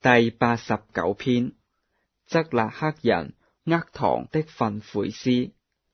第89篇，則勒克人厄堂的訓誨詩。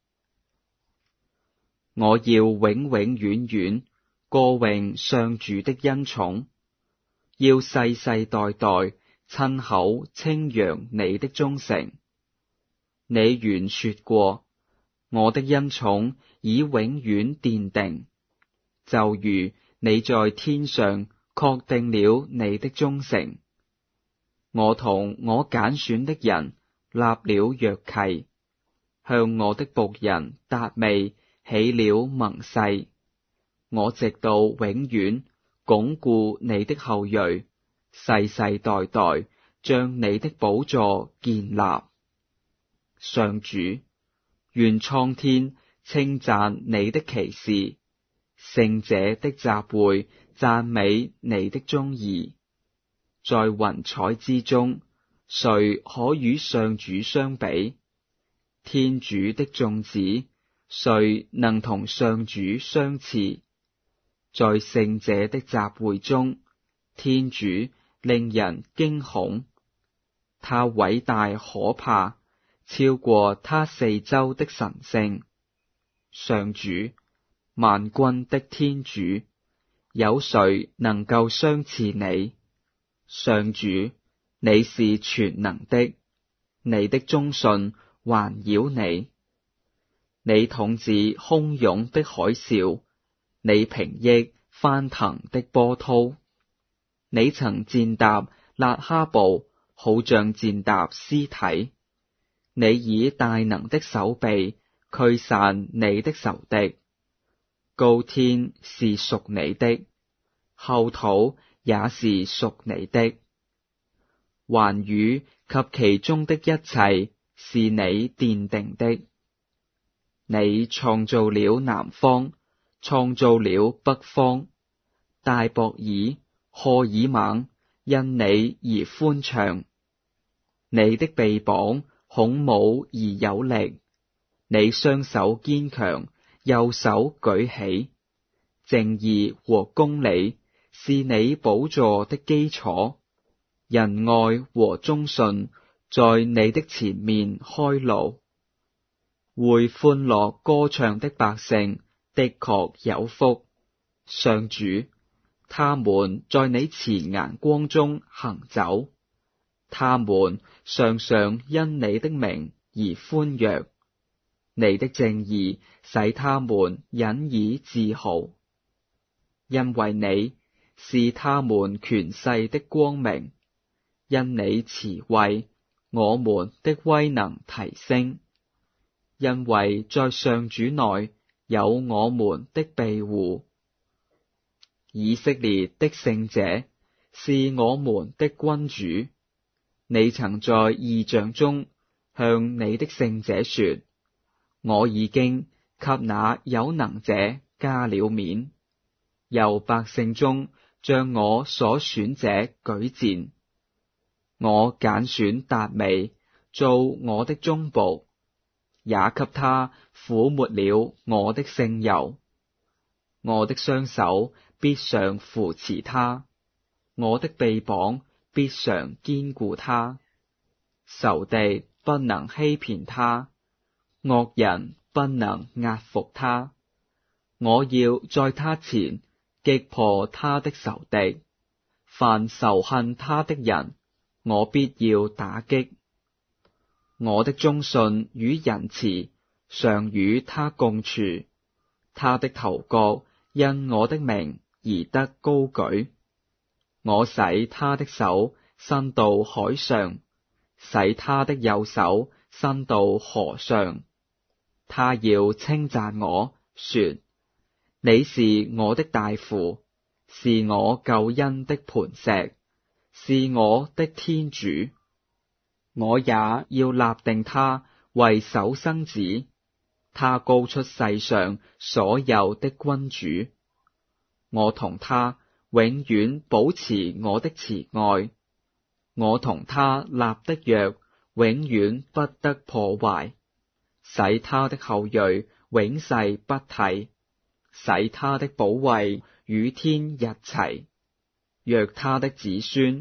我要永永遠遠歌詠上主的恩寵，要世世代代親口稱揚你的忠誠。你原說過，我的恩寵已永遠奠定，就如你在天上確定了你的忠誠。我同我揀選的人立了約契，向我的僕人達味起了盟誓。我直到永遠鞏固你的後裔，世世代代將你的寶座建立。上主，願蒼天稱讚你的奇事，聖者的集會讚美你的忠義。在雲彩之中，誰可與上主相比？天主的眾子，誰能同上主相似？在聖者的集會中，天主令人驚恐，他偉大可怕，超過他四周的神聖。上主，萬軍的天主，有誰能夠相似你？上主，你是全能的，你的忠信環繞你。你統治洶湧的海嘯，你平抑翻騰的波濤。你曾踐踏辣哈布，好像踐踏屍體。你以大能的手臂驅散你的仇敵。高天是屬你的，後土也是屬你的，寰宇及其中的一切是你奠定的。你創造了南方，創造了北方，大博爾、荷爾猛因你而歡暢。你的臂膀孔武而有力，你雙手堅強，右手舉起。正義和公理是你寶座的基礎，仁愛和忠信在你的前面開路。會歡樂歌唱的百姓的確有福，上主，他們在你慈顏光中行走，他們常常因你的名而歡躍，你的正義使他們引以自豪。因為你是他們權勢的光明，因你慈惠，我們的威能提升。因為在上主內有我們的庇護。以色列的聖者是我們的君主，你曾在異象中向你的聖者說：我已經給那有能者加了冕，由百姓中將我所選者舉薦。我揀選達味做我的忠僕，也給他撫抹了我的聖油。我的雙手必常扶持他，我的臂膀必常堅固他。仇敵不能欺騙他，惡人不能壓服他。我要在他前擊破他的仇敵，凡仇恨他的人，我必要打擊。我的忠信與仁慈常與他共處，他的頭角因我的名而得高舉。我使他的手伸到海上，使他的右手伸到河上。他要稱讚我說：你是我的大父，是我救恩的磐石，是我的天主。我也要立定他為首生子，他高出世上所有的君主。我同他永遠保持我的慈愛，我同他立的約永遠不得破壞，使他的後裔永世不替，使他的寶位與天日齊，若他的子孫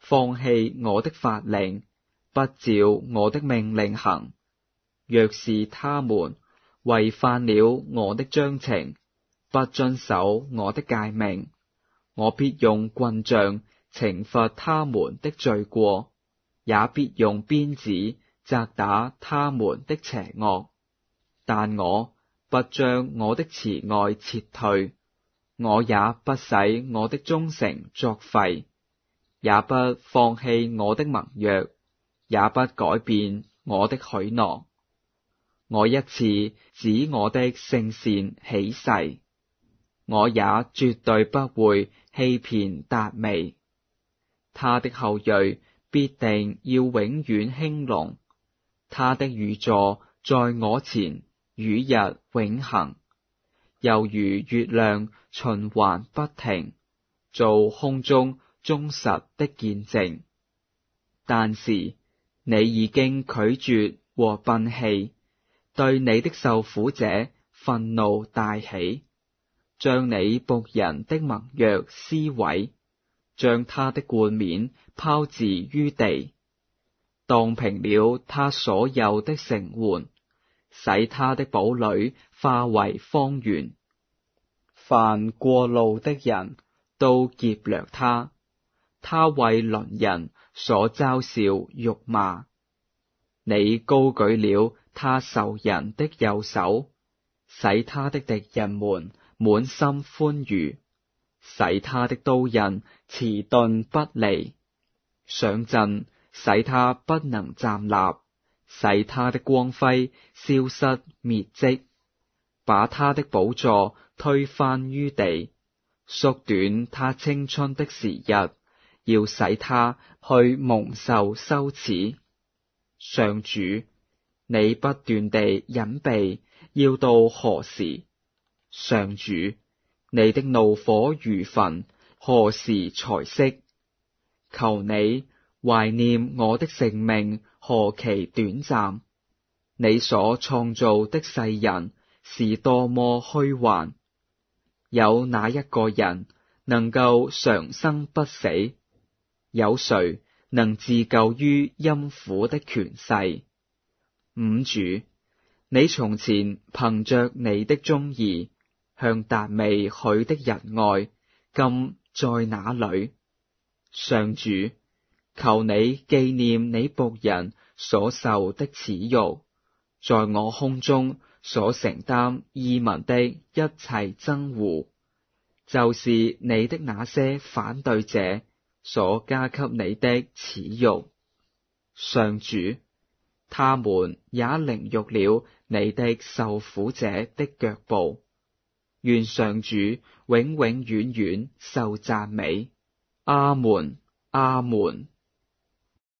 放棄我的法令，不照我的命令行，若是他們違犯了我的章程，不遵守我的誡命，我必用棍杖懲罰他們的罪過，也必用鞭子責打他們的邪惡。但我不將我的慈愛撤退，我也不使我的忠誠作廢，也不放棄我的盟約，也不改變我的許諾。我一次指我的聖善起誓，我也絕對不會欺騙達味。他的後裔必定要永遠興隆，他的御座在我前與日永恆，猶如月亮循環不停，做空中忠實的見證。但是你已經拒絕和擯棄，對你的受苦者憤怒大起，將你僕人的盟約撕毀，將他的冠冕拋置於地，蕩平了他所有的城垣，使他的堡壘化為荒原。凡過路的人都劫掠他，他為鄰人所嘲笑辱罵。你高舉了他仇人的右手，使他的敵人們滿心歡愉，使他的刀刃遲鈍不離，上陣使他不能站立，使他的光輝消失滅跡，把他的寶座推翻於地，縮短他青春的時日，要使他去蒙受羞恥。上主，你不斷地隱避，要到何時？上主，你的怒火如焚，何時才息？求你懷念我的性命何其短暫！你所創造的世人是多麼虛幻！有哪一個人能夠長生不死？有誰能自救於陰府的權勢？吾主，你從前憑着你的忠義向達味許的仁愛，今在哪裏？上主，求你紀念你僕人所受的恥辱，在我胸中所承擔異民的一切憎惡，就是你的那些反對者所加給你的恥辱。上主，他們也凌辱了你的受苦者的腳步。願上主永永遠遠受讚美。阿門，阿門。